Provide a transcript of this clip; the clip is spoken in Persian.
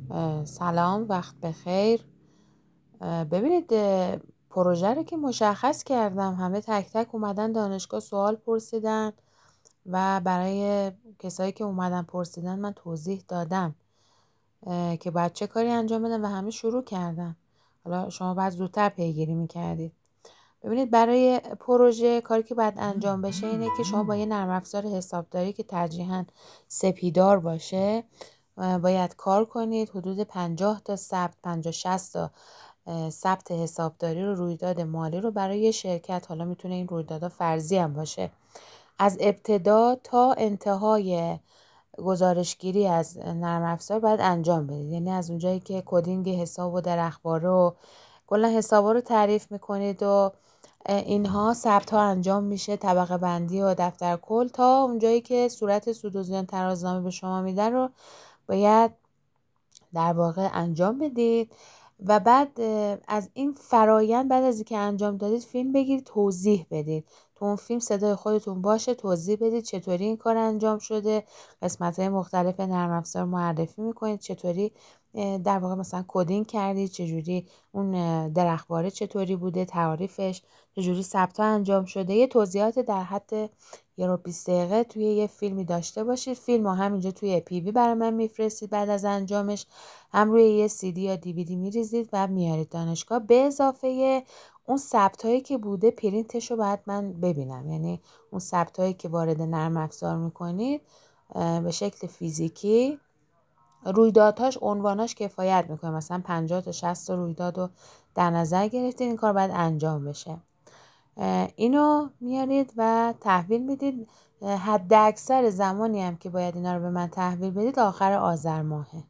سلام، وقت بخیر. ببینید، پروژه رو که مشخص کردم، همه تک تک اومدن دانشگاه سوال پرسیدن و برای کسایی که اومدن پرسیدن من توضیح دادم که باید چه کاری انجام بدن و همه شروع کردن. حالا شما باید زودتر پیگیری میکردید. ببینید، برای پروژه کاری که باید انجام بشه اینه که شما با یه نرم افزار حسابداری که ترجیحاً سپیدار باشه باید کار کنید. حدود 50 تا ثبت 50-60 تا ثبت حسابداری رو، رویداد مالی رو برای یه شرکت، حالا میتونه این رویدادها فرضی هم باشه، از ابتدا تا انتهای گزارشگیری از نرم افزار باید انجام بدید. یعنی از اونجایی که کدینگ حساب و درخباره و کلا حسابا رو تعریف میکنید و اینها ثبت ها انجام میشه، طبقه بندی و دفتر کل، تا اونجایی که صورت سود و زیان ترازنامه به شما میدن رو باید در واقع انجام بدید. و بعد از این فرایند، بعد از اینکه انجام دادید، فیلم بگیرید توضیح بدید. تو اون فیلم صدای خودتون باشه، توضیح بدید چطوری این کار انجام شده، قسمت‌های مختلف نرم افزار معرفی میکنید، چطوری در واقع مثلا کدینگ کردید، چجوری اون درخباره چطوری بوده، تعاریفش چجوری ثبت انجام شده. یه توضیحات در حد 20 دقیقه توی یه فیلمی داشته باشید. فیلم رو همینجا توی پیوی برای من میفرستید، بعد از انجامش هم روی یه CD یا DVD میریزید و میارید دانشگاه. به اضافه اون ثبتایی که بوده، پرینتش رو باید من ببینم. یعنی اون ثبتایی که وارد نرم افزار میکنید به شکل فیزیکی، رویدادهاش، عنواناش کفایت میکنه. مثلا 50 تا 60 تا رویداد رو در نظر گرفتید، این کار باید انجام بشه. اینو میارید و تحویل میدید. حد اکثر زمانی هم که باید اینا رو به من تحویل بدید آخر آذر ماهه.